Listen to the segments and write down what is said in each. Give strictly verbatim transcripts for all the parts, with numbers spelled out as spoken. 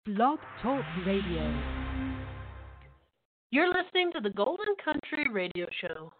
Blog Talk Radio. You're listening to the Golden Country Radio Show.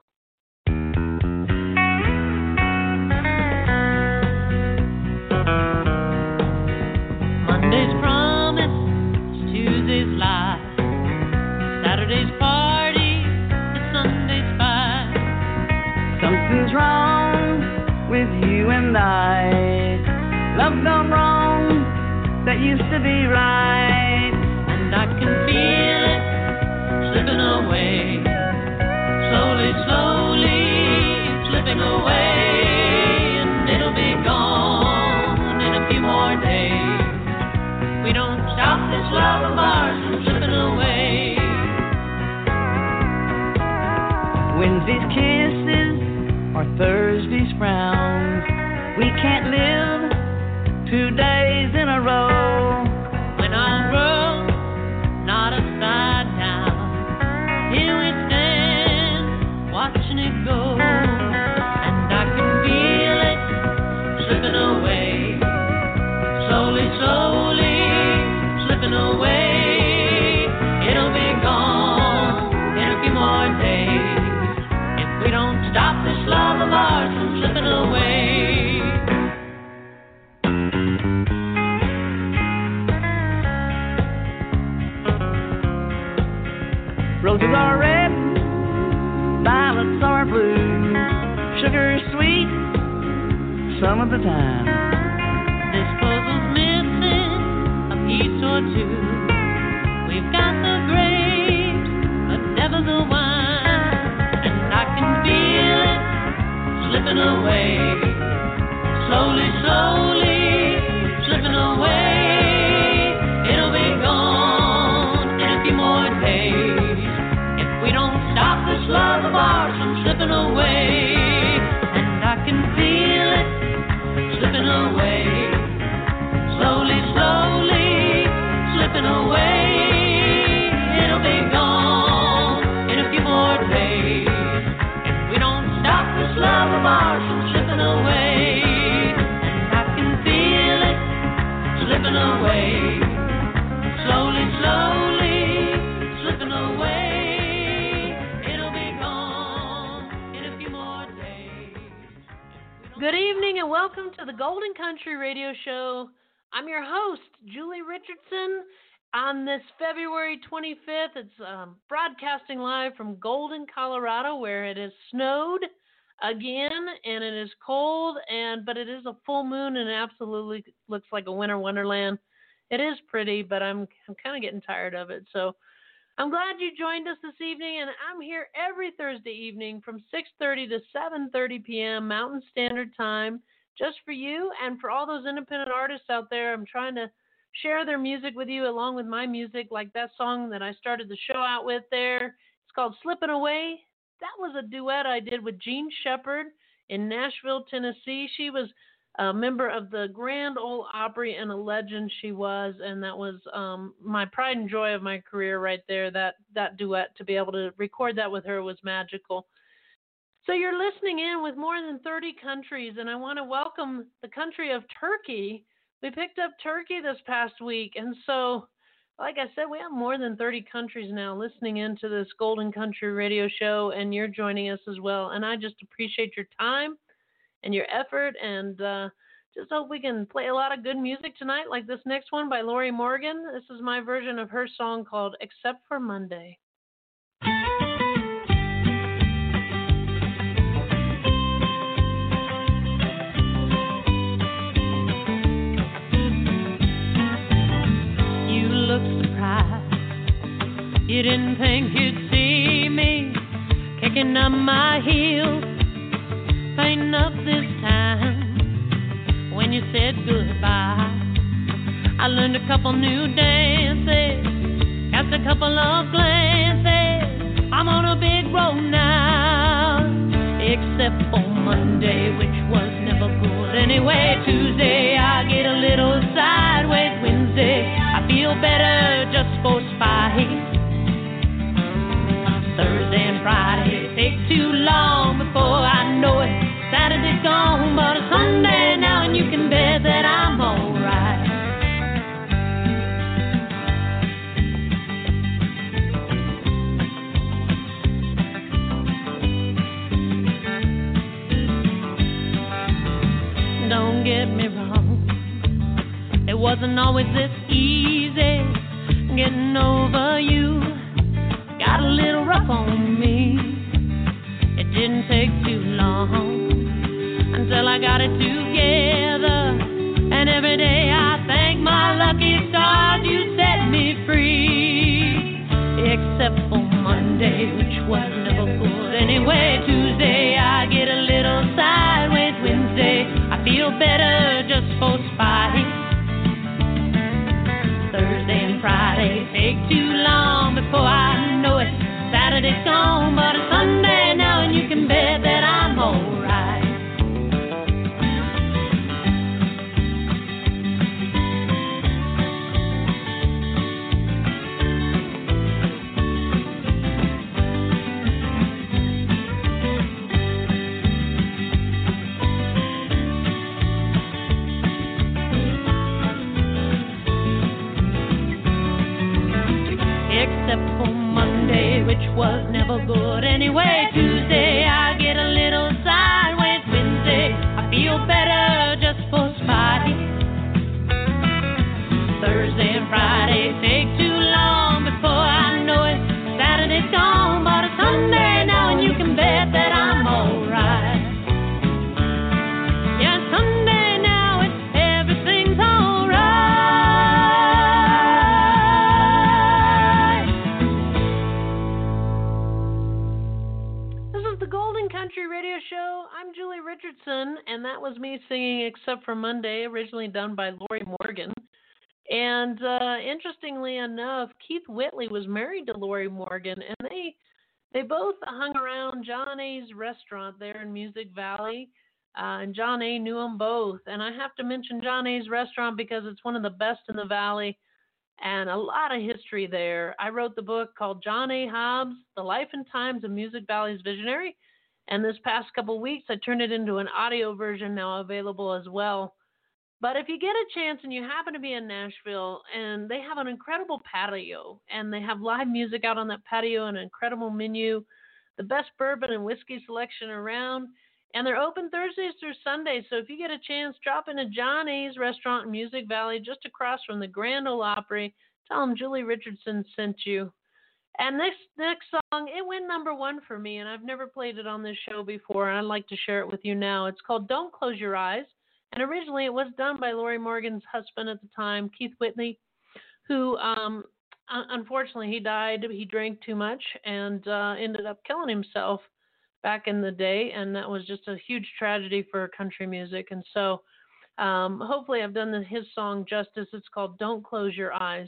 Monday's promise, Tuesday's lie, Saturday's party, and Sunday's fight. Something's wrong with you and I. Love gone wrong, that used to be right. And I can feel it slipping away, slowly, slowly slipping away. And it'll be gone in a few more days. We don't stop this love of ours from slipping away. Wednesday's kisses or Thursday's frowns. We can't live two days in a row. When our world not upside down, here we stand watching it go. And I can feel it slipping away, slowly, slowly slipping away. It'll be gone in a few more days if we don't stop this love of ours from slipping away. Roses are red, violets are blue. Sugar is sweet some of the time. This puzzle's missing a piece or two. We've got the grapes, but never the wine. And I can feel it slipping away, slowly, slowly slipping away. It'll be gone in a few more days. We don't stop this love of ours from slipping away. And I can feel it slipping away, slowly, slowly slipping away. It'll be gone in a few more days if we don't stop this love of ours from slipping away. And I can feel it slipping away, slowly, slowly slipping away. Good evening and welcome to the Golden Country Radio Show. I'm your host, Julie Richardson. On this February twenty-fifth, it's um, broadcasting live from Golden, Colorado, where it has snowed again and it is cold, and but it is a full moon and it absolutely looks like a winter wonderland. It is pretty, but I'm I'm kind of getting tired of it. So I'm glad you joined us this evening, and I'm here every Thursday evening from six thirty to seven thirty p.m. Mountain Standard Time, just for you and for all those independent artists out there. I'm trying to share their music with you along with my music, like that song that I started the show out with there. It's called Slipping Away. That was a duet I did with Jean Shepard in Nashville, Tennessee. She was a member of the Grand Ole Opry and a legend she was, and that was um, my pride and joy of my career right there, that, that duet. To be able to record that with her was magical. So you're listening in with more than thirty countries, and I want to welcome the country of Turkey. We picked up Turkey this past week, and so, like I said, we have more than thirty countries now listening into this Golden Country Radio Show, and you're joining us as well, and I just appreciate your time and your effort, and uh, just hope we can play a lot of good music tonight, like this next one by Lori Morgan. This is my version of her song called Except for Monday. You look surprised. You didn't think you'd see me kicking up my heels. Ain't up this time when you said goodbye. I learned a couple new dances, cast a couple of glances. I'm on a big road now, except for Monday, which was never good anyway. Tuesday, I get a little sideways. Wednesday, I feel better just for spite. Thursday and Friday take too long before I know it. Saturday's gone, but it's Sunday now, and you can bet that I'm alright. is this easy getting over you? Got a little rough on me. It didn't take too long until I got it together. And every day I thank my lucky stars you set me free. Except for Monday, which was never good anyway. Tuesday I get a little sideways. Wednesday I feel better just for spite. Thursday and Friday take too long before I know it. Saturday's gone, but it's Sunday now, and you can bet that I'm alright. Except for Monday, which was never good anyway. Tuesday I get a little sideways. Wednesday I feel better just for spite. Thursday and Friday take too long before I know it. Saturday's gone, but it's Sunday now, and you can bet that I'm alright. Yeah, it's Sunday now, it's everything's alright. Country Radio Show. I'm Julie Richardson, and that was me singing Except for Monday, originally done by Lori Morgan. And uh, interestingly enough, Keith Whitley was married to Lori Morgan, and they they both hung around John A.'s restaurant there in Music Valley, uh, and John A. knew them both. And I have to mention John A.'s restaurant because it's one of the best in the Valley, and a lot of history there. I wrote the book called John A. Hobbs, The Life and Times of Music Valley's Visionary. And this past couple weeks, I turned it into an audio version now available as well. But if you get a chance and you happen to be in Nashville, and they have an incredible patio, and they have live music out on that patio, an incredible menu, the best bourbon and whiskey selection around, and they're open Thursdays through Sundays. So if you get a chance, drop into John A.'s restaurant in Music Valley, just across from the Grand Ole Opry. Tell them Julie Richardson sent you. And this next song, it went number one for me, and I've never played it on this show before, and I'd like to share it with you now. It's called Don't Close Your Eyes, and originally it was done by Lori Morgan's husband at the time, Keith Whitley, who, um, unfortunately, he died. He drank too much and uh, ended up killing himself back in the day, and that was just a huge tragedy for country music. And so um, hopefully I've done the, his song justice. It's called Don't Close Your Eyes.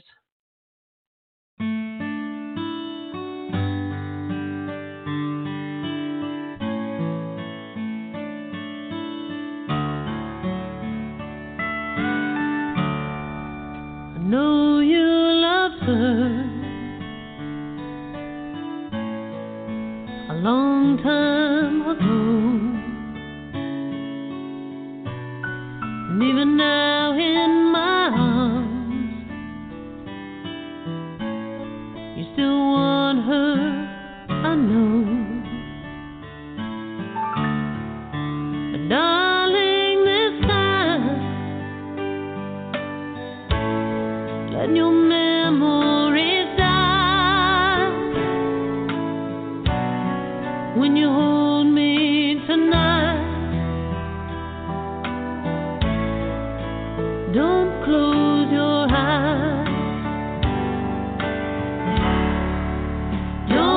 Know you loved her a long time ago, and even now in my arms, you still want her, I know. But darling, this time, let your memories die when you hold me tonight. Don't close your eyes. Don't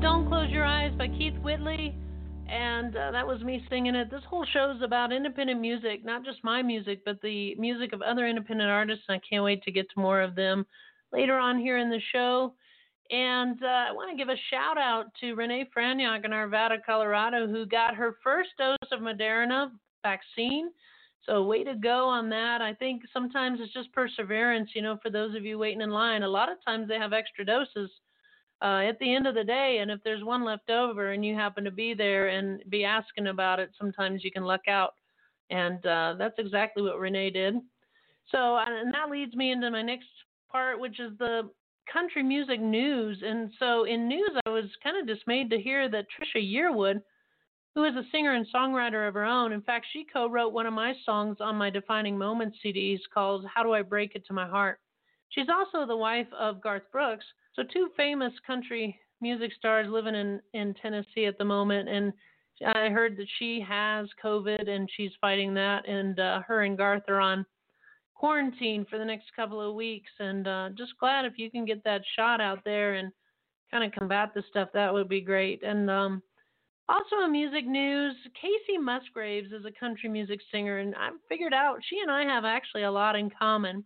Don't Close Your Eyes by Keith Whitley, and uh, that was me singing it. This whole show is about independent music, not just my music, but the music of other independent artists, and I can't wait to get to more of them later on here in the show. And uh, I want to give a shout out to Renee Franiok in Arvada, Colorado, who got her first dose of Moderna vaccine. So way to go on that. I think sometimes it's just perseverance, you know, for those of you waiting in line. A lot of times they have extra doses uh, at the end of the day, and if there's one left over and you happen to be there and be asking about it, sometimes you can luck out. And uh, that's exactly what Renee did. So, and that leads me into my next part, which is the country music news. And so in news, I was kind of dismayed to hear that Trisha Yearwood, who is a singer and songwriter of her own, in fact, she co-wrote one of my songs on my Defining Moments C Ds called How Do I Break It to My Heart. She's also the wife of Garth Brooks, so two famous country music stars living in, in Tennessee at the moment. And I heard that she has COVID and she's fighting that, and uh, her and Garth are on quarantine for the next couple of weeks, and uh, just glad if you can get that shot out there and kind of combat this stuff, that would be great. And um, also in music news, Casey Musgraves is a country music singer, and I figured out she and I have actually a lot in common.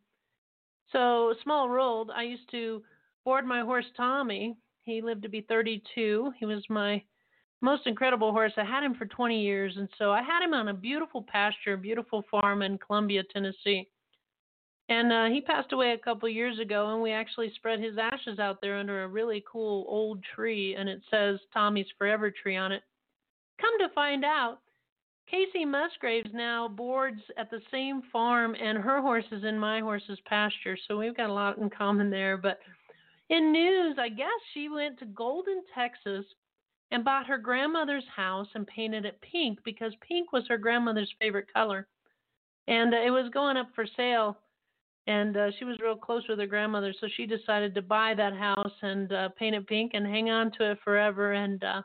So, small world, I used to board my horse Tommy. He lived to be thirty-two. He was my most incredible horse. I had him for twenty years, and so I had him on a beautiful pasture, beautiful farm in Columbia, Tennessee. And uh, he passed away a couple years ago, and we actually spread his ashes out there under a really cool old tree, and it says Tommy's Forever Tree on it. Come to find out, Casey Musgraves now boards at the same farm, and her horse is in my horse's pasture, so we've got a lot in common there. But in news, I guess she went to Golden, Texas, and bought her grandmother's house and painted it pink because pink was her grandmother's favorite color. And uh, it was going up for sale. And uh, she was real close with her grandmother, so she decided to buy that house and uh, paint it pink and hang on to it forever. And uh,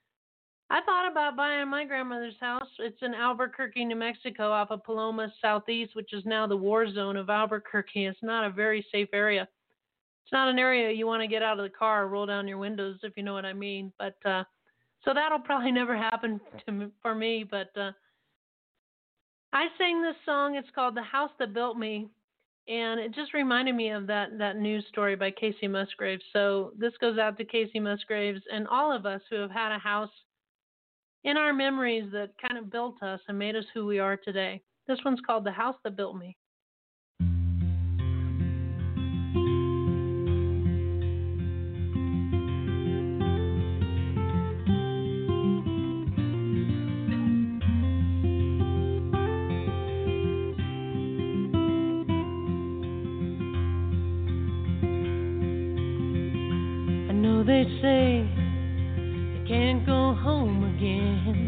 I thought about buying my grandmother's house. It's in Albuquerque, New Mexico, off of Paloma Southeast, which is now the war zone of Albuquerque. It's not a very safe area. It's not an area you want to get out of the car or roll down your windows, if you know what I mean. But uh, so that'll probably never happen to me, for me. But uh, I sang this song. It's called The House That Built Me. And it just reminded me of that, that news story by Casey Musgraves. So this goes out to Casey Musgraves and all of us who have had a house in our memories that kind of built us and made us who we are today. This one's called The House That Built Me. They say you can't go home again,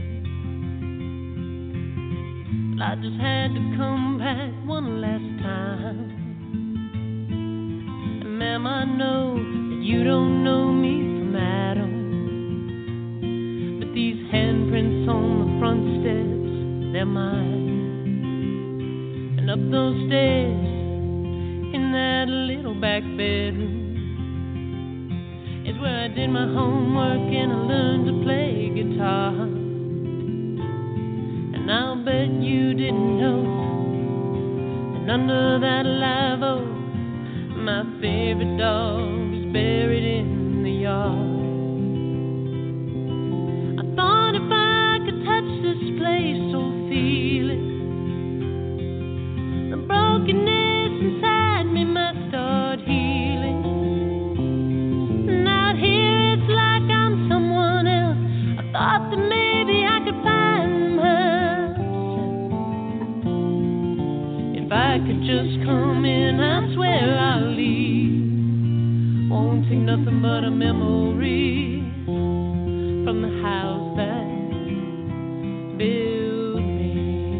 but I just had to come back one last time. And ma'am, I know that you don't know me from Adam, but these handprints on the front steps, they're mine. And up those stairs in that little back bedroom is where I did my homework and I learned to play guitar. And I'll bet you didn't know that under that live oak, my favorite dog is buried in the yard. I thought if I could touch this place or feel it, the brokenness inside me might start healing. Thought that maybe I could find myself. If I could just come in, I swear I'll leave. Won't take nothing but a memory from the house that built me.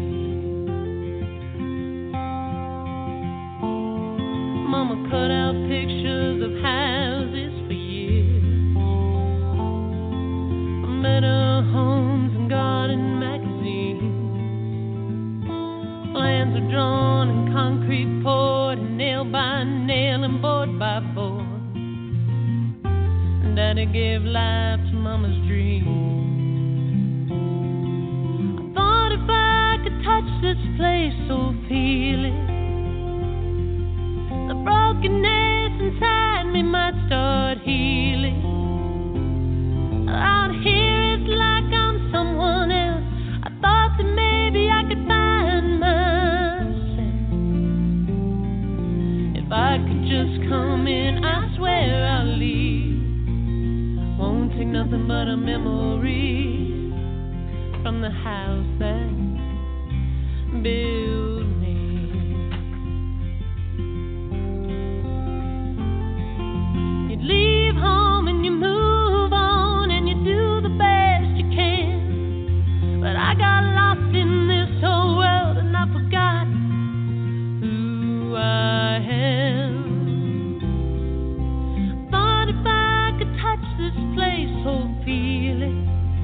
Mama cut out pictures of houses for years, better homes and garden magazines. Plans are drawn and concrete poured and nail by nail and board by board. when Daddy gave life to Mama's dream. I thought if I could touch this place, so feel it, the brokenness inside me might start healing. Out here it's like I'm someone else. I thought that maybe I could find myself. If I could just come in, I swear I'll leave. Won't take nothing but a memory from the house that built me. You leave home and you move on and you do the best you can, but I got lost in this whole world and I forgot who I am. Thought if I could touch this place, so feel it,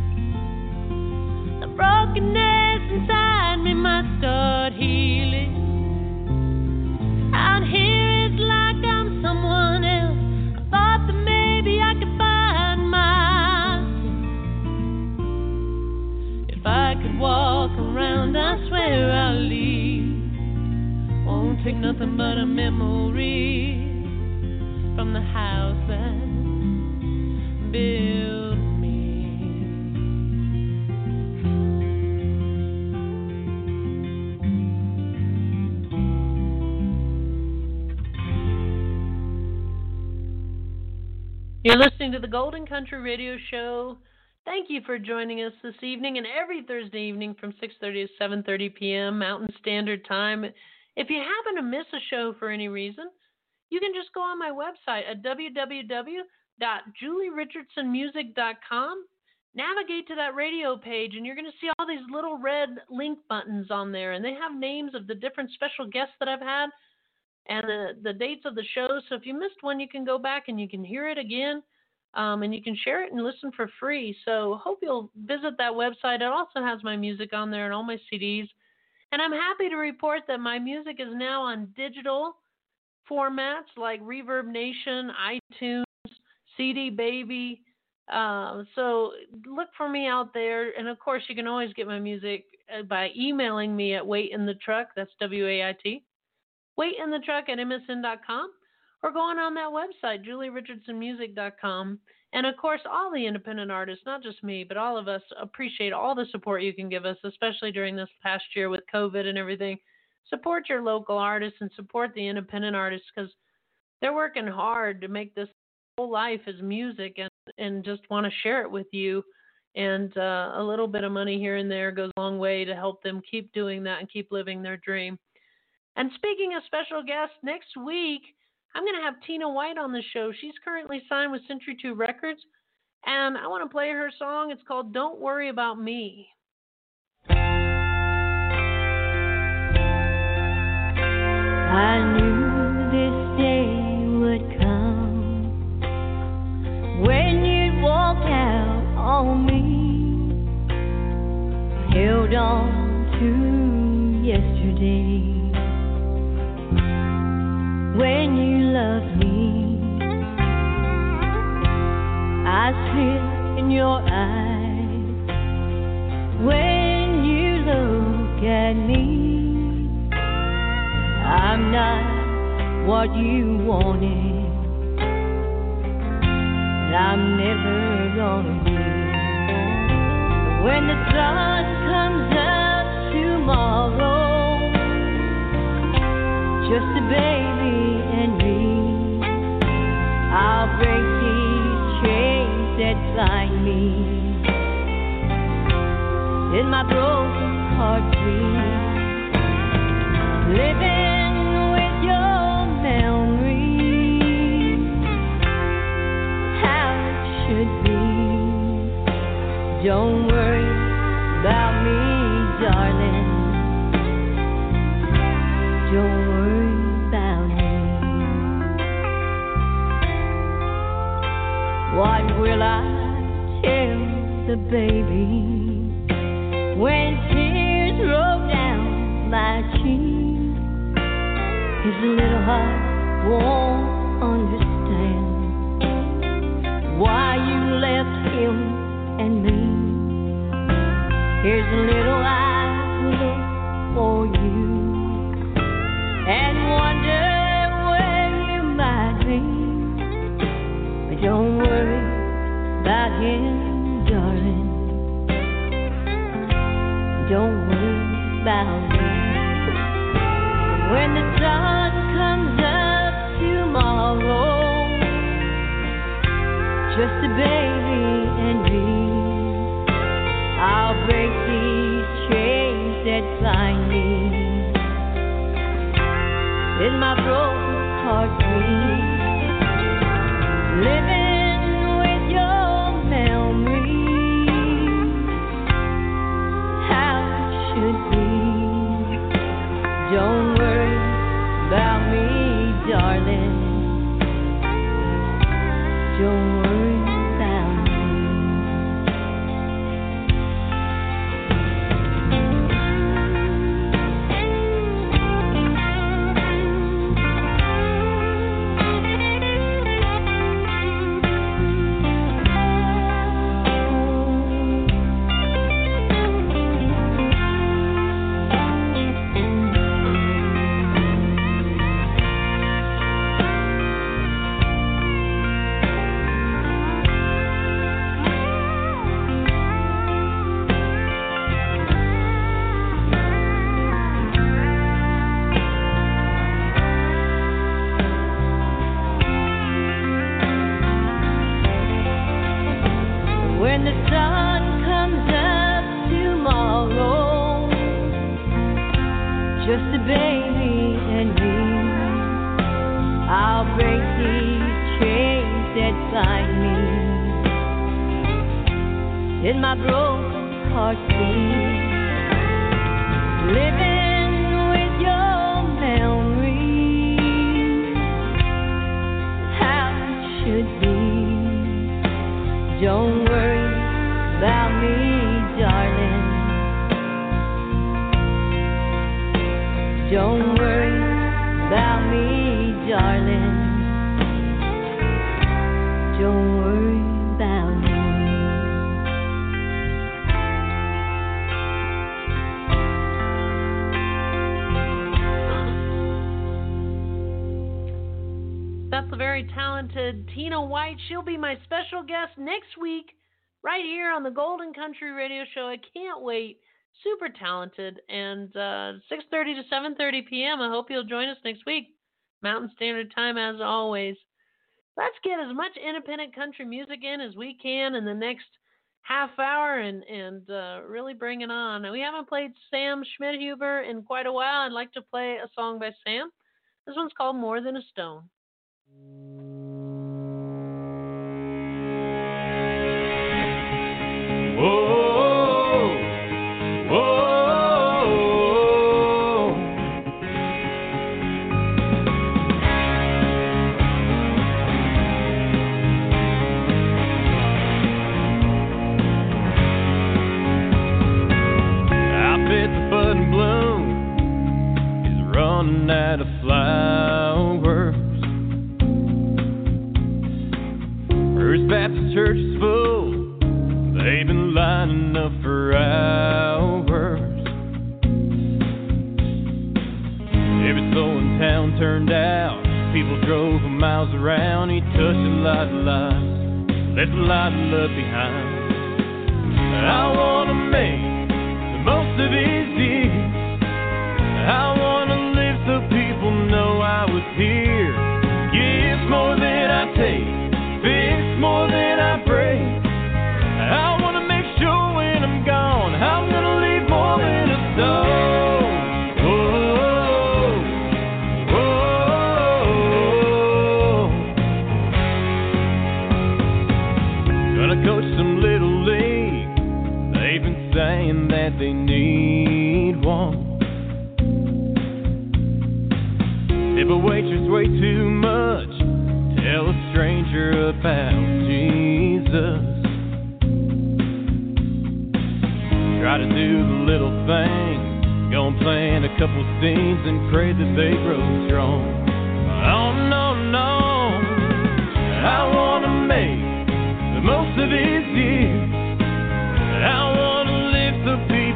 the brokenness inside me might start healing. Out here it's like I'm someone else. I thought that maybe I could find myself. If I could walk around, I swear I'll leave. Won't take nothing but a memory from the house that built me. You're listening to the Golden Country Radio Show. Thank you for joining us this evening and every Thursday evening from six thirty to seven thirty p.m. Mountain Standard Time. If you happen to miss a show for any reason, you can just go on my website at w w w dot julie richardson music dot com, navigate to that radio page, and you're going to see all these little red link buttons on there, and they have names of the different special guests that I've had and the, the dates of the shows. So if you missed one, you can go back and you can hear it again, um, and you can share it and listen for free. So hope you'll visit that website. It also has my music on there and all my C Ds. And I'm happy to report that my music is now on digital formats like Reverb Nation, iTunes, C D Baby. Uh, so look for me out there. And, of course, you can always get my music by emailing me at Wait in the Truck. That's W A I T. Wait in the Truck at M S N dot com, or going on that website, julie richardson music dot com. And, of course, all the independent artists, not just me, but all of us, appreciate all the support you can give us, especially during this past year with COVID and everything. Support your local artists and support the independent artists, because they're working hard to make this whole life as music, and, and just want to share it with you. And uh, a little bit of money here and there goes a long way to help them keep doing that and keep living their dream. And speaking of special guests, next week, I'm going to have Tina White on the show. She's currently signed with Century two Records, and I want to play her song. It's called Don't Worry About Me. I knew this day would come when you'd walk out on me, held on to yesterday. When you love me, I see in your eyes. When you look at me, I'm not what you wanted, and I'm never gonna be. But when the sun comes up tomorrow, just a baby and me, I'll break these chains that bind me. In my broken heart free, living with your memory, how it should be. Don't worry about me, darling. Don't worry about me. What will I tell the baby when tears roll down my cheek? His little heart won't understand why Here's a little I look for you and wonder where you might be. But don't worry about him, darling. Don't worry about me. When the sun comes up tomorrow, just a baby and me, I'll break these chains that bind me. In my broken heart beat, living with your memories, how it should be. Don't worry about me, darling. Don't worry about me. When the sun comes up tomorrow, just a baby and me, I'll break these chains that bind me. In my broken heart beat, living with your memories, how it should be. Don't worry about me, darling. Don't worry about me, darling. Don't worry about me. That's the very talented Tina White. She'll be my special guest next week right here on the Golden Country Radio Show. I can't wait. Super talented. And uh, six thirty to seven thirty p.m. I hope you'll join us next week. Mountain Standard Time, as always. Let's get as much independent country music in as we can in the next half hour and, and uh, really bring it on. And we haven't played Sam Schmidhuber in quite a while. I'd like to play a song by Sam. This one's called More Than a Stone. Whoa, whoa. I bet the bud and bloom is running out of flowers. First Baptist Church is full. They've been lining up for hours. Every soul in town turned out. People drove for miles around. He touched a lot of lives, left a lot of love behind. I wanna make the most of these years. I wanna live so people know I was here. Give more than I take, fix more than I break. I wanna make sure when I'm gone, I'm gonna leave more than a stone. Whoa, whoa. Gonna coach some little league. They've been saying that they need one. If a waitress way too much, tell a stranger about Jesus. Try to do the little things, gonna plant a couple seeds and pray that they grow strong. Oh no, no, I wanna make the most of these years. I wanna live so peaceful.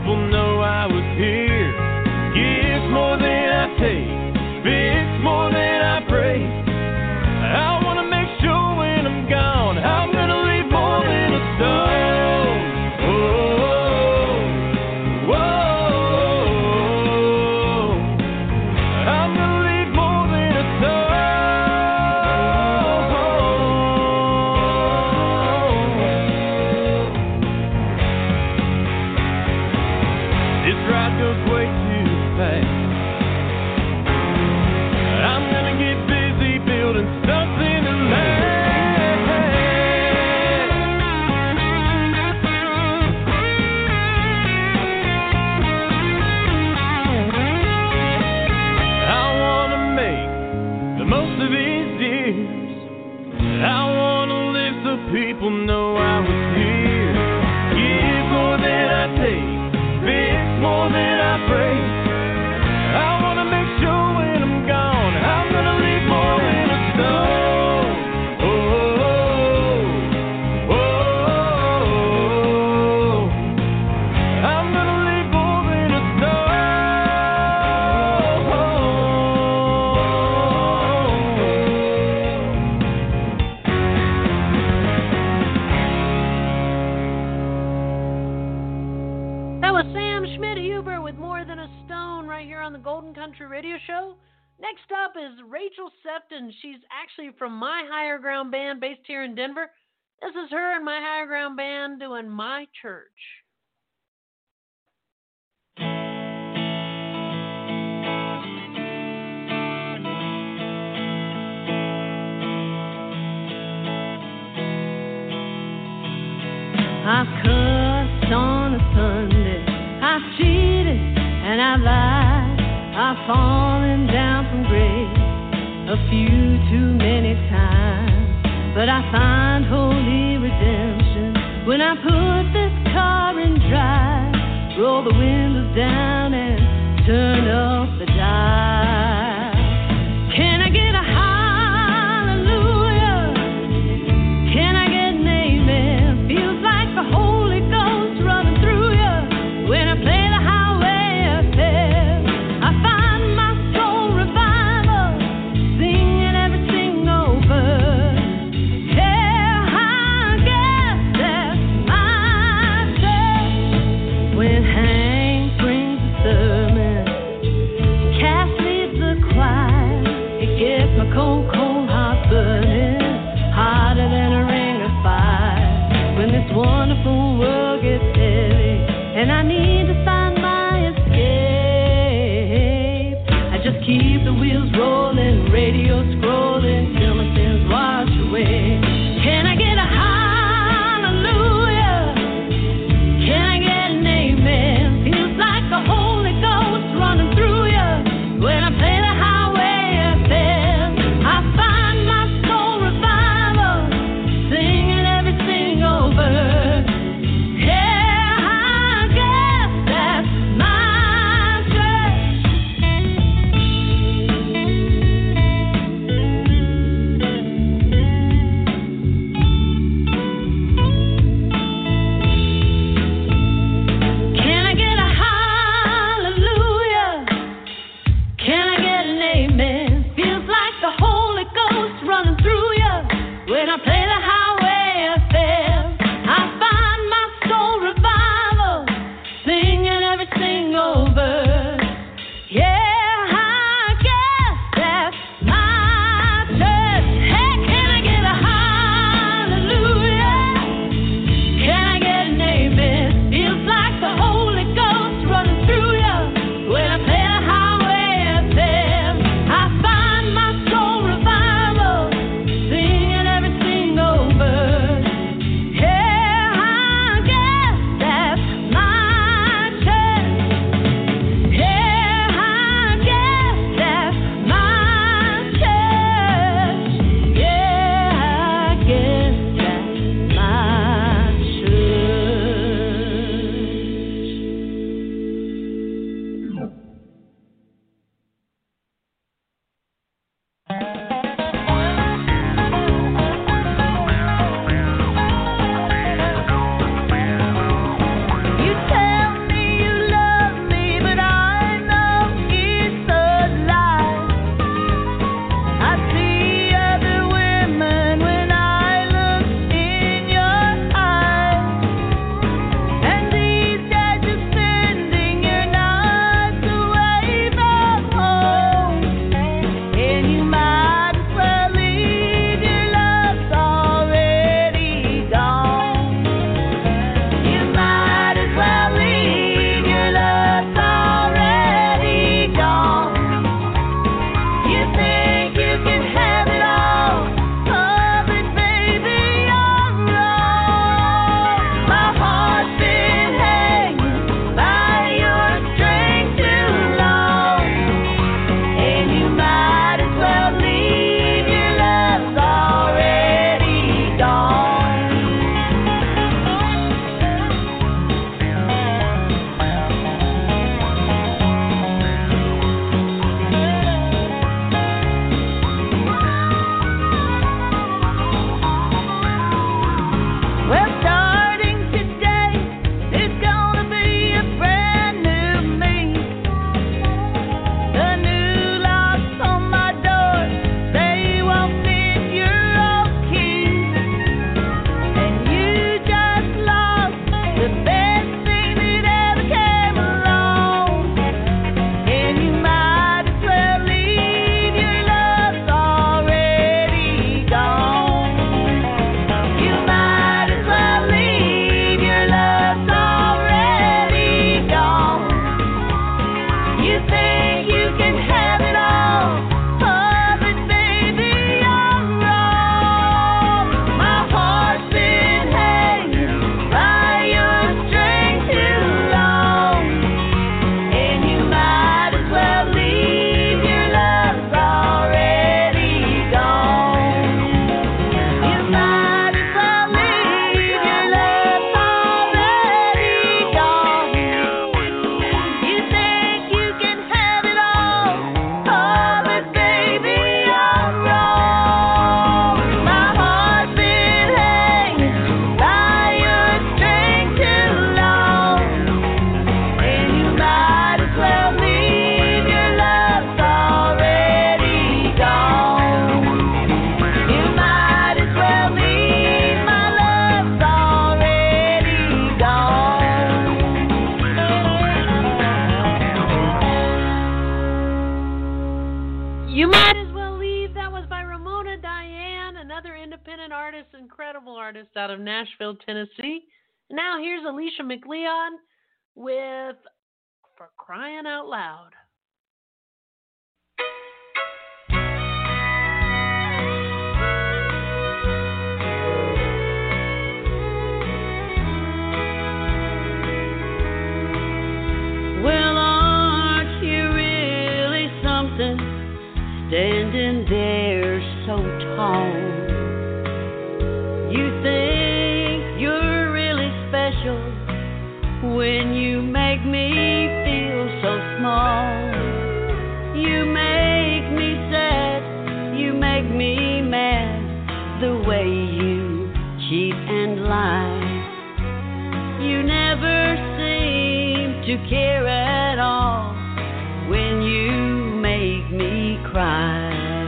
people know I was here. Give more than I take, fix more than I break. I wanna make sure when I'm gone, I'm gonna leave more than a stone. Oh, oh, oh, I'm gonna leave more than a stone. That was Sam Schmidt-Huber with More Than a Stone right here on the Golden Country Radio Show. Next up is Rachel Sefton. She's actually from My Higher Ground Band based here in Denver. This is her and My Higher Ground Band doing My Church. I've cussed on a Sunday, I've cheated and I've lied, I've fallen down from grace a few too many times, but I find holy redemption when I put this car in drive, roll the windows down and turn up the dial. Can I get a hallelujah? Can I get an amen? Feels like the Holy Ghost running through you when I play the highway of hell. I find my soul revival, singing everything over. Yeah, I guess that's my church. When Hank brings the sermon, Cass leads the choir, it gets my cold, cold heart burning, hotter than a ring of fire. When this wonderful world gets heavy and I need to find my escape, I just keep the wheels rolling, radio scrolling till my sins wash away. Can I get a hallelujah? Can I get an amen? Feels like the Holy Ghost running through you when I play the highway of hell. I find my soul revival, singing everything over. Yeah, I guess that's my church. Can I get a hallelujah? Can I get an amen? Feels like the Holy Ghost running through you when I play the highway of hell. I find my soul revival, singing everything over. Yeah, I guess that's my church. Hey, can I get a hallelujah? Can I get an amen? Feels like the Holy Ghost running through you when I play the highway of hell. I find my soul revival, singing everything over. incredible artist out of Nashville, Tennessee. Now here's Alicia McLeod with For Crying Out Loud. Well, aren't you really something, standing there so tall? You think you're really special when you make me feel so small. You make me sad, you make me mad, the way you cheat and lie. You never seem to care at all when you make me cry.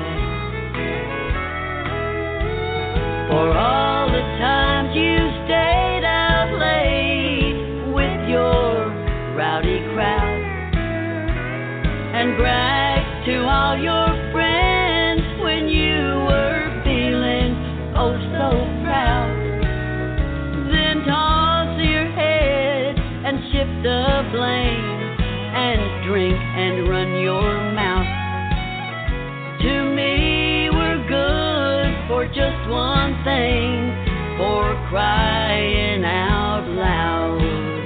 For all the times you stayed out late with your rowdy crowd and bragged to all your friends when you were feeling oh so proud, then toss your head and shift the blame and drink and run your mouth. To me we're good for just one thing, for crying out loud.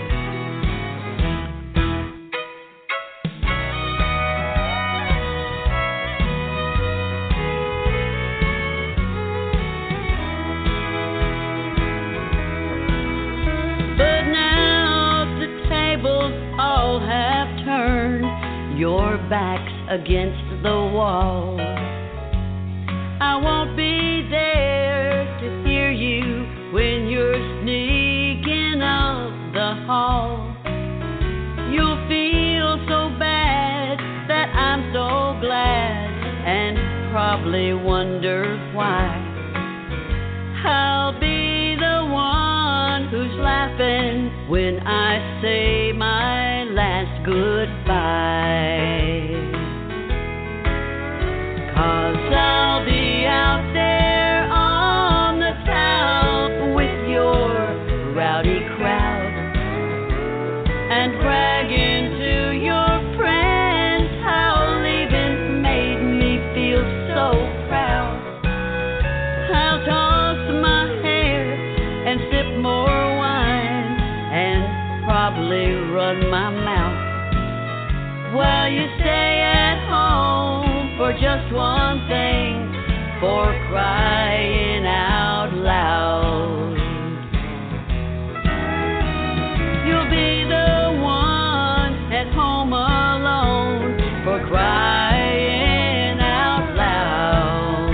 But now the tables all have turned, your back's against the wall. I won't be there to hear you when you're sneaking up the hall. You'll feel so bad that I'm so glad, and probably wonder why. I'll be the one who's laughing when I say my last goodbye. 'Cause I'll be out there on the town with your rowdy crowd and bragging to your friends how leaving made me feel so proud. I'll toss my hair and sip more wine and probably run my mouth while you stay at home for just one thing, for crying out loud. You'll be the one at home alone, for crying out loud.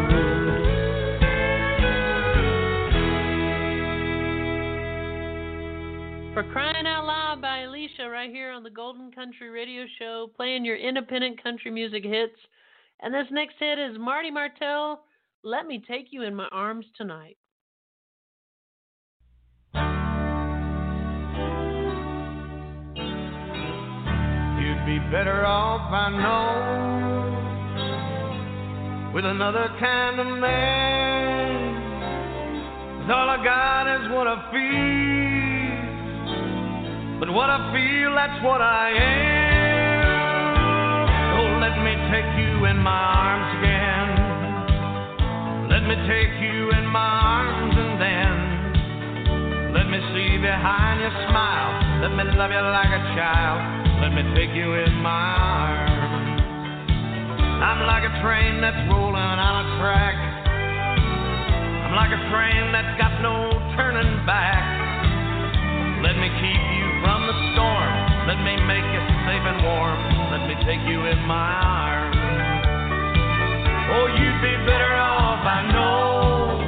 For Crying Out Loud by Alicia right here on the Golden Country Radio Show, playing your independent country music hits. And this next hit is Marty Martell, Let Me Take You in My Arms Tonight. You'd be better off, I know, with another kind of man. 'Cause all I got is what I feel, but what I feel, that's what I am. Oh, let me take you in my arms again. Let me take you in my arms, and then let me see behind your smile. Let me love you like a child. Let me take you in my arms. I'm like a train that's rolling on a track. I'm like a train that's got no turning back. Let me keep you from the storm. Let me make you safe and warm. Let me take you in my arms. Oh, you'd be better off, I know,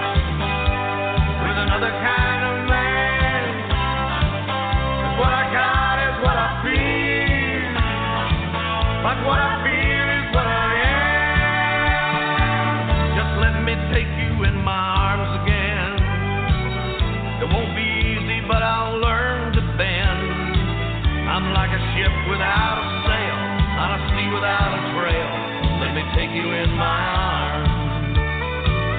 with another kind of man. 'Cause what I got is what I feel, but what I feel is what I am. Just let me take you in my arms again. It won't be easy, but I'll learn to bend. I'm like a ship without a sail, on a sea without a trail. Let me take you in my arms.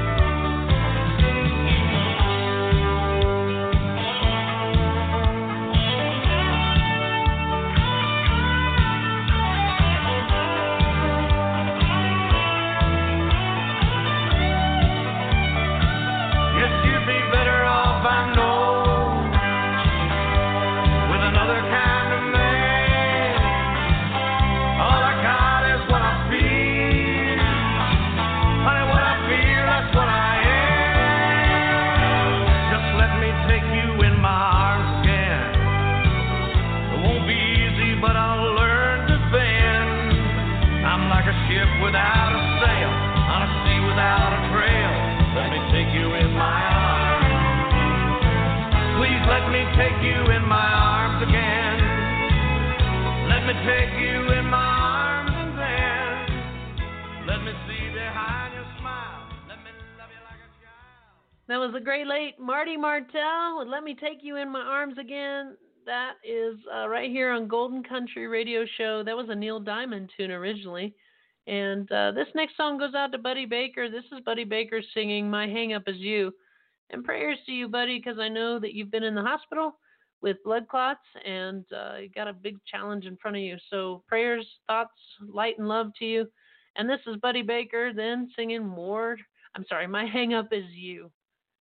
That was the great late Marty Martell with Let Me Take You in My Arms Again. That is uh, right here on Golden Country Radio Show. That was a Neil Diamond tune originally. And uh, this next song goes out to Buddy Baker. This is Buddy Baker singing My Hang Up Is You. And prayers to you, Buddy, because I know that you've been in the hospital with blood clots and uh, you got a big challenge in front of you. So prayers, thoughts, light and love to you. And this is Buddy Baker then singing more. I'm sorry, My Hang Up Is You.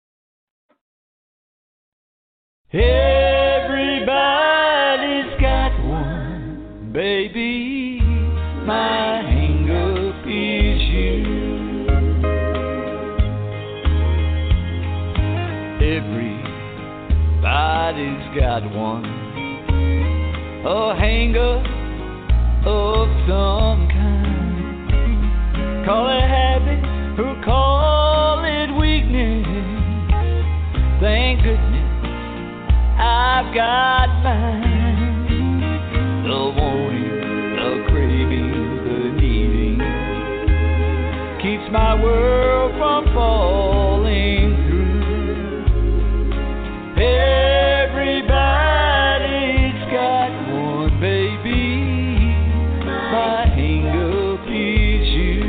Everybody's got one, baby. My hang up is you. Everybody's got one, a hang up of some kind. Call it habit or call it weakness. Thank goodness I've got mine. The wanting, the craving, the needing keeps my world from falling through. Everybody's got one, baby. My hang up is you.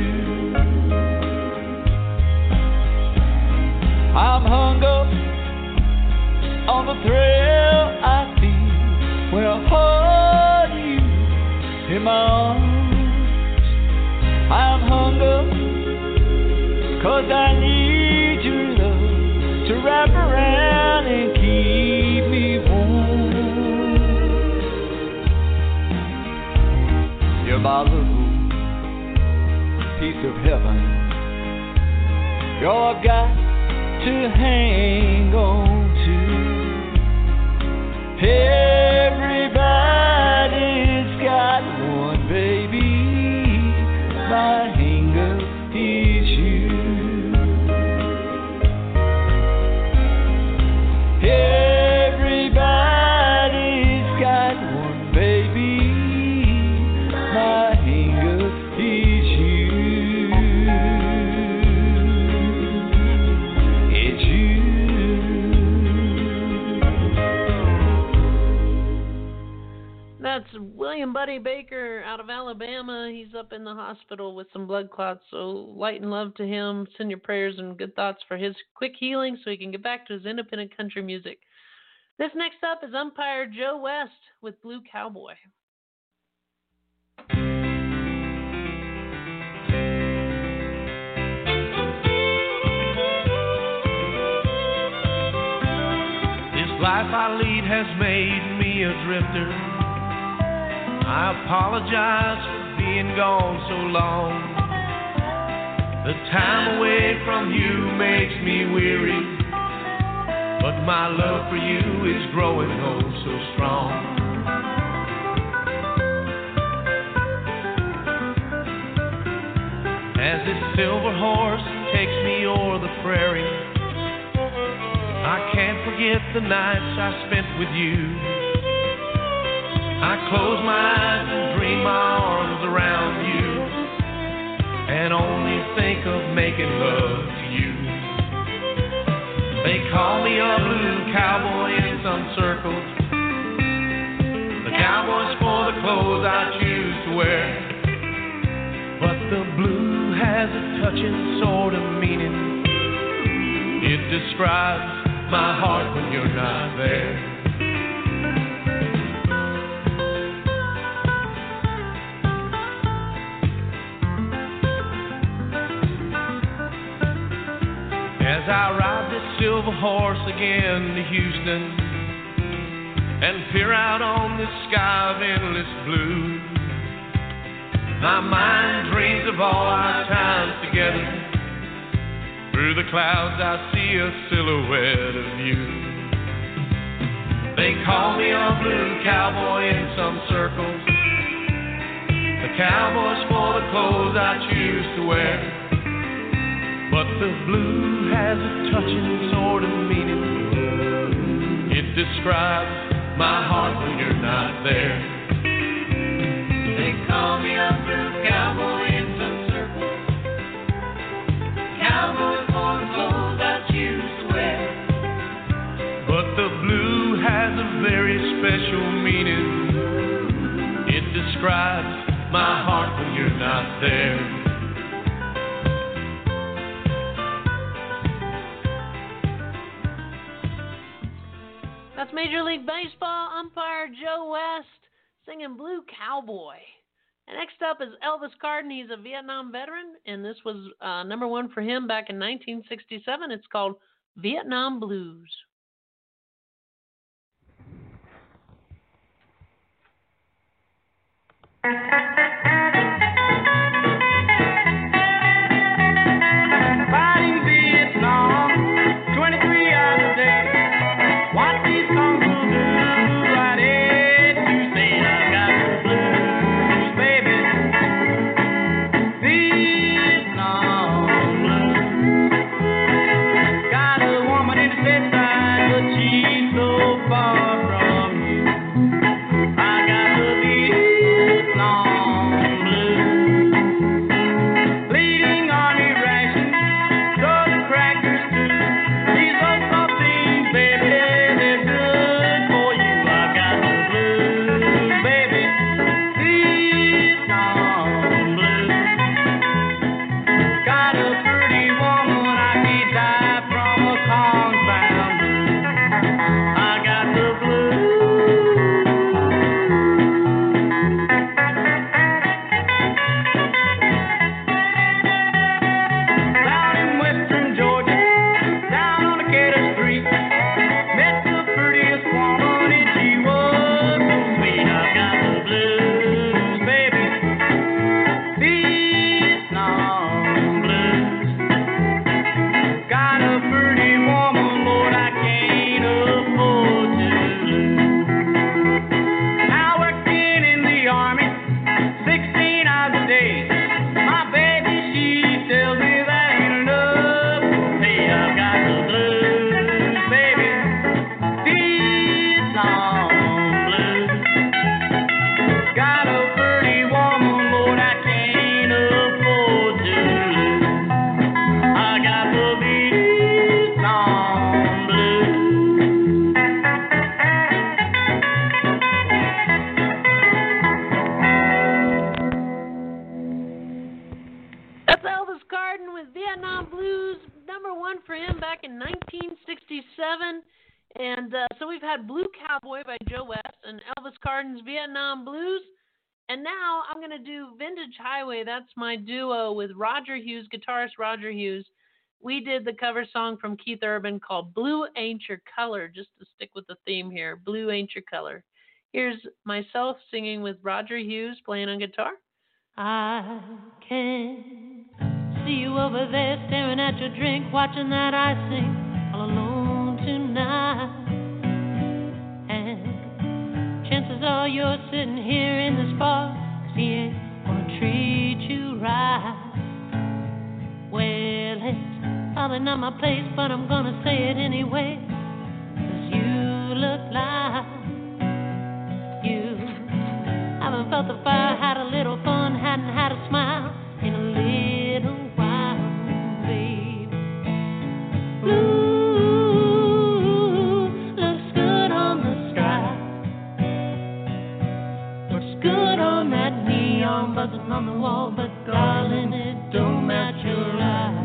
I'm hung up on the thrill I feel when I hold you in my arms. I'm hung up 'cause I need your love to wrap around and keep me warm. You're my little piece of heaven. You're all I've got to hang on to. Everybody's got one, baby. My hang up is you. Everybody's got one, baby. My hang up is you. It's you. That's William Buddy Baker out of Alabama. He's up in the hospital with some blood clots, so light and love to him. Send your prayers and good thoughts for his quick healing so he can get back to his independent country music. This next up is umpire Joe West with Blue Cowboy. This life I lead has made me a drifter. I apologize for being gone so long. The time away from you makes me weary, but my love for you is growing oh so strong. As this silver horse takes me o'er the prairie, I can't forget the nights I spent with you. I close my eyes and dream my arms around you, and only think of making love to you. They call me a blue cowboy in some circles, the cowboy's for the clothes I choose to wear. But the blue has a touching sort of meaning. It describes my heart when you're not there. As I ride this silver horse again to Houston and peer out on the sky of endless blue, my mind dreams of all our times together. Through the clouds I see a silhouette of you. They call me a blue cowboy in some circles, the cowboy's for the clothes I choose to wear. But the blue has a touching sort of meaning. It describes my heart when you're not there. They call me a blue cowboy in some circles, cowboy for the clothes I choose to wear. a very special meaning. It describes my heart when you're not there. That's Major League Baseball umpire Joe West singing Blue Cowboy. And next up is Elvis Cardin. He's a Vietnam veteran, and this was uh, number one for him back in nineteen sixty-seven. It's called Vietnam Blues. Fighting Vietnam, twenty-three hours a day. What these songs will do, right in to say I got the blues, baby. Vietnam blues. Got a woman in the bedside, but she's so far from you. I got the Vietnam blues. Bleeding army rations, throw the crackers too. These old saltines, baby, they're good for you. I got the blues, baby, Vietnam blues. Got a pretty woman, I can't die from a confound blues. I got the blues. Down in western Georgia, down on Decatur Street, met the prettiest woman and she was so sweet. I got the blues, baby, Vietnam blues. Got a pretty woman, Lord, I can't afford to lose. Now working in the army, sixteen hours a day. My baby, she tells me that ain't enough. Hey, I've got the blues, baby, Vietnam blues. Got a pretty woman, Lord, I can't afford to lose. I got the Vietnam blues. That's Elvis Cardin with Vietnam Blues, number one for him back in nineteen sixty-seven. And uh, so we've had Blue Cowboy by Joe West and Elvis Cardin's Vietnam Blues. And now I'm going to do Vintage Highway. That's my duo with Roger Hughes, guitarist Roger Hughes. We did the cover song from Keith Urban called Blue Ain't Your Color, just to stick with the theme here, Blue Ain't Your Color. Here's myself singing with Roger Hughes playing on guitar. I can see you over there staring at your drink, watching that I sing all alone tonight. And chances are you're sitting here in this bar, 'cause he ain't gonna treat you right. Well, it's probably not my place, but I'm gonna say it anyway, 'cause you look like you haven't felt the fire, had a little fun, hadn't had a smile in a little while, babe. Blue looks good on the sky, looks good on that neon buzzing on the wall, but darling, it don't match your eyes.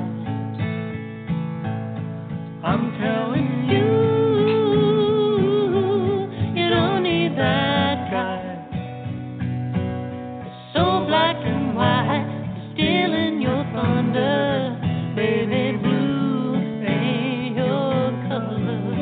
I'm telling you, you don't need that guy. So black and white, stealing your thunder, baby. Blue ain't your color.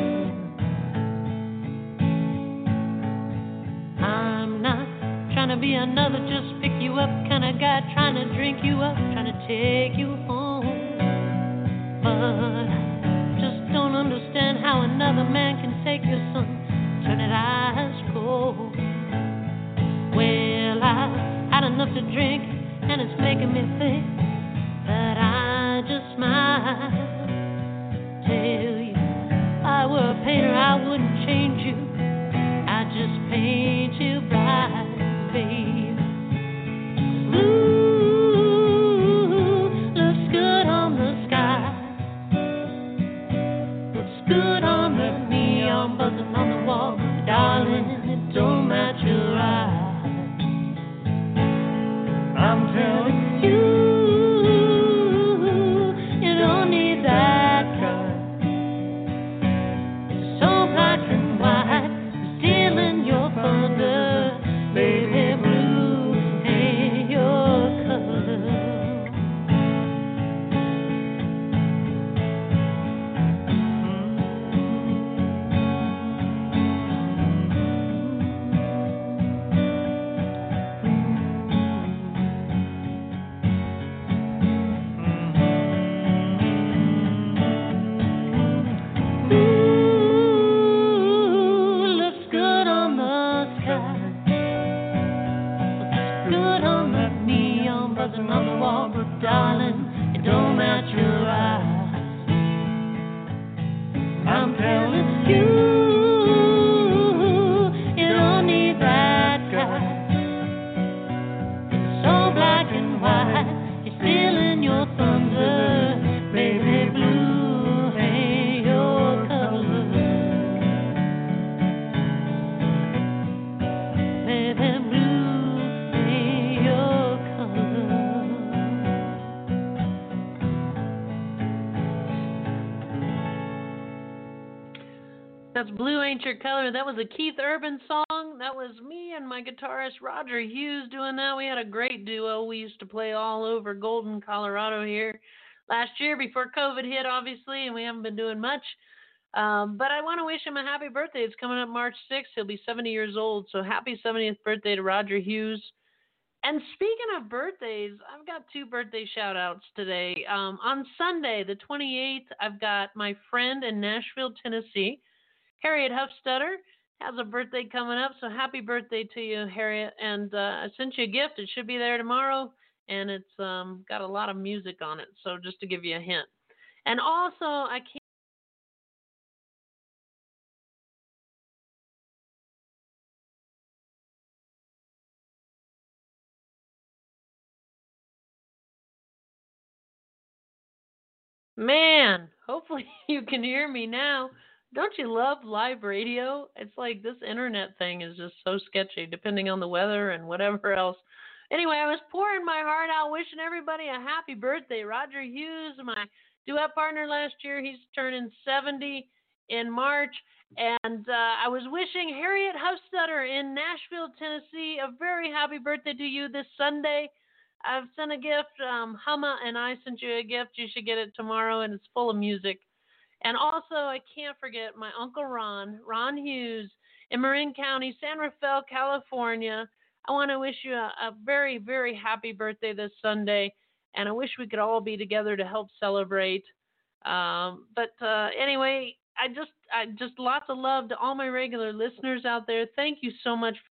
I'm not trying to be another just pick you up kind of guy, trying to drink you up, trying to take you home. But I just don't understand how another man can take your son, turn it ice cold. Well, I had enough to drink, and it's making me think that I just might tell you, if I were a painter, I wouldn't change you. I'd just paint you bright, babe. Blue looks good on the sky, looks good on the neon buzzing on the wall, darling. That's Blue Ain't Your Color. That was a Keith Urban song. That was me and my guitarist Roger Hughes doing that. We had a great duo. We used to play all over Golden, Colorado here last year before COVID hit, obviously, and we haven't been doing much. Um, but I want to wish him a happy birthday. It's coming up March sixth. He'll be seventy years old, so happy seventieth birthday to Roger Hughes. And speaking of birthdays, I've got two birthday shout-outs today. Um, on Sunday, the twenty-eighth, I've got my friend in Nashville, Tennessee, Harriet Huffstutter, has a birthday coming up, so happy birthday to you, Harriet. And uh, I sent you a gift. It should be there tomorrow, and it's um, got a lot of music on it, so just to give you a hint. And also, I can't Man, hopefully you can hear me now. Don't you love live radio? It's like this internet thing is just so sketchy, depending on the weather and whatever else. Anyway, I was pouring my heart out, wishing everybody a happy birthday. Roger Hughes, my duet partner last year, he's turning seventy in March. And uh, I was wishing Harriet Huffstutter in Nashville, Tennessee, a very happy birthday to you this Sunday. I've sent a gift. Um, Humma and I sent you a gift. You should get it tomorrow, and it's full of music. And also, I can't forget my Uncle Ron, Ron Hughes, in Marin County, San Rafael, California. I want to wish you a, a very, very happy birthday this Sunday, and I wish we could all be together to help celebrate. Um, but uh, anyway, I just, I just lots of love to all my regular listeners out there. Thank you so much